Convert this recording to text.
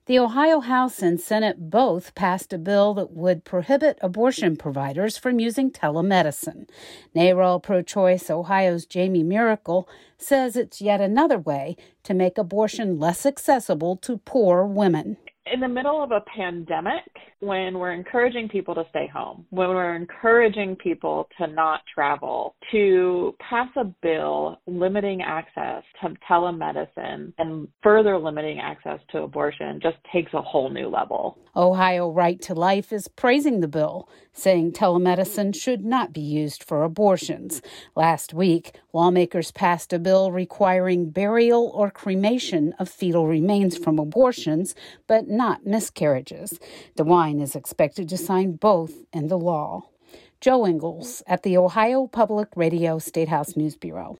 The Ohio House and Senate both passed a bill that would prohibit abortion providers from using telemedicine. NARAL Pro-Choice Ohio's Jamie Miracle says it's yet another way to make abortion less accessible to poor women. In the middle of a pandemic, when we're encouraging people to stay home, when we're encouraging people to not travel, to pass a bill limiting access to telemedicine and further limiting access to abortion just takes a whole new level. Ohio Right to Life is praising the bill, saying telemedicine should not be used for abortions. Last week, lawmakers passed a bill requiring burial or cremation of fetal remains from abortions, but not miscarriages. DeWine is expected to sign both into law. Joe Ingles at the Ohio Public Radio Statehouse News Bureau.